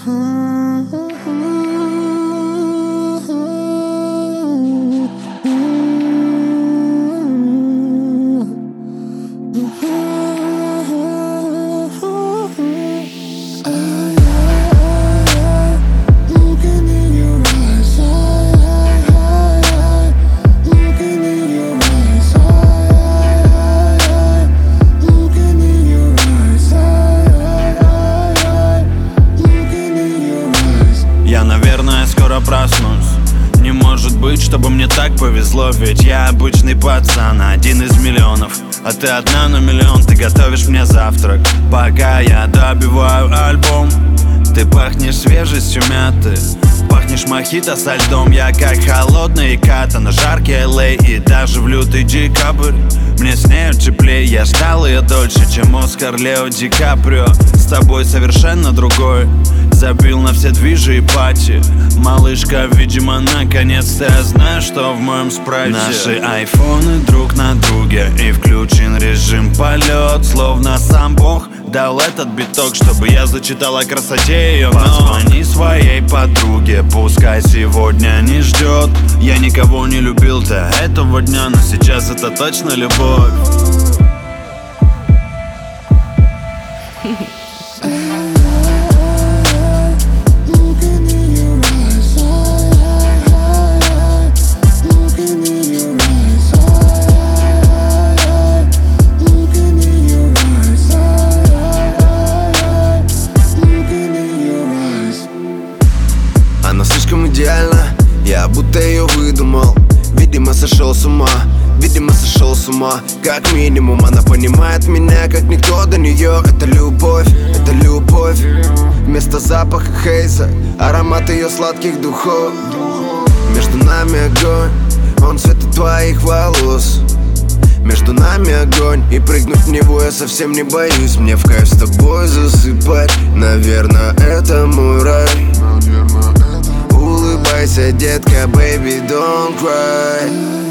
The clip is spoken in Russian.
Я, наверное, скоро проснусь. Не может быть, чтобы мне так повезло, ведь я обычный пацан, один из миллионов. А ты одна на миллион, ты готовишь мне завтрак, пока я добиваю альбом. Ты пахнешь свежестью мяты, пахнешь мохито со льдом. Я как холодный ката на жаркий LA, и даже в лютый декабрь мне с нею теплее. Я ждал ее дольше, чем Оскар Лео Ди Каприо. С тобой совершенно другой. Забил на все движи и пати. Малышка, видимо, наконец-то я знаю, что в моем спрайте. Наши айфоны друг на друге, и включен режим полет. Словно сам Бог дал этот биток, чтобы я зачитал о красоте ее. Позвони своей подруге, пускай сегодня не ждет. Я никого не любил до этого дня, но сейчас это точно любовь. Она слишком идеальна, я будто ее выдумал. Видимо, сошел с ума, видимо, сошел с ума. Как минимум, она понимает меня, как никто до нее. Это любовь, это любовь. Вместо запаха хейза, аромат ее сладких духов. Между нами огонь, он цвета твоих волос. Между нами огонь, и прыгнуть в него я совсем не боюсь. Мне в кайф с тобой засыпать, наверное, это мой рай. Улыбайся, детка, baby, don't cry.